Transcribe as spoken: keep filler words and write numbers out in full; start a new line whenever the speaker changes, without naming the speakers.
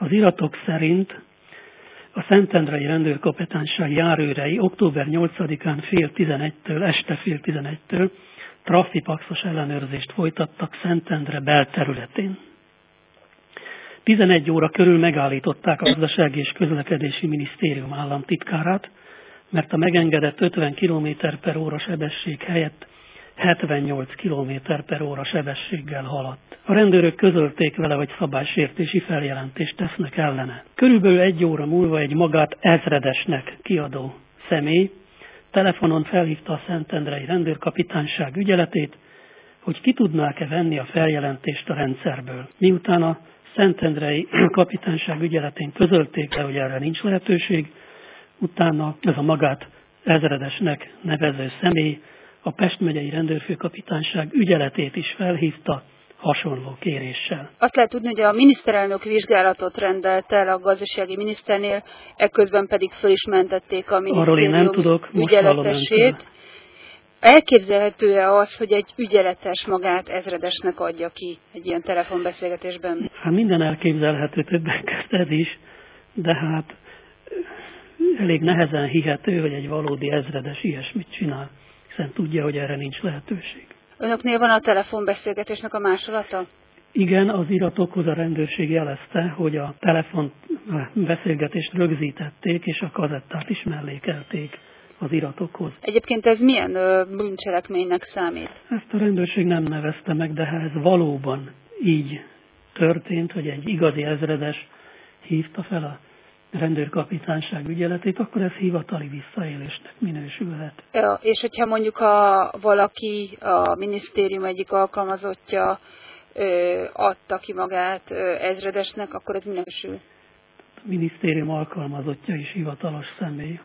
Az iratok szerint a Szentendrei Rendőrkapitányság járőrei október nyolcadikán fél tizenegytől, este fél tizenegytől trafipaxos ellenőrzést folytattak Szentendre belterületén. tizenegy óra körül megállították a Gazdasági és Közlekedési Minisztérium államtitkárát, mert a megengedett ötven kilométer per óra sebesség helyett hetvennyolc kilométer per óra sebességgel haladt. A rendőrök közölték vele, hogy szabálysértési feljelentést tesznek ellene. Körülbelül egy óra múlva egy magát ezredesnek kiadó személy telefonon felhívta a Szentendrei Rendőrkapitányság ügyeletét, hogy ki tudnák-e venni a feljelentést a rendszerből. Miután a Szentendrei Kapitányság ügyeletén közölték le, hogy erre nincs lehetőség, utána ez a magát ezredesnek nevező személy a Pest megyei rendőrfőkapitányság ügyeletét is felhívta hasonló kéréssel.
Azt lehet tudni, hogy a miniszterelnök vizsgálatot rendelt el a gazdasági miniszternél, ekközben pedig föl is mentették a minisztérium ügyeletesét. Elképzelhető-e az, hogy egy ügyeletes magát ezredesnek adja ki egy ilyen telefonbeszélgetésben?
Hát minden elképzelhető, többek között ez is, de hát elég nehezen hihető, hogy egy valódi ezredes ilyesmit csinál, hiszen tudja, hogy erre nincs lehetőség.
Önöknél van a telefonbeszélgetésnek a másolata?
Igen, az iratokhoz a rendőrség jelezte, hogy a telefonbeszélgetést rögzítették, és a kazettát is mellékelték az iratokhoz.
Egyébként ez milyen ö, bűncselekménynek számít?
Ezt a rendőrség nem nevezte meg, de ha ez valóban így történt, hogy egy igazi ezredes hívta fel a rendőrkapitányság ügyeletét, akkor ez hivatali visszaélésnek minősülhet.
Ja, és hogyha mondjuk ha valaki, a minisztérium egyik alkalmazottja ö, adta ki magát ö, ezredesnek, akkor ez minősül?
A minisztérium alkalmazottja is hivatalos személy.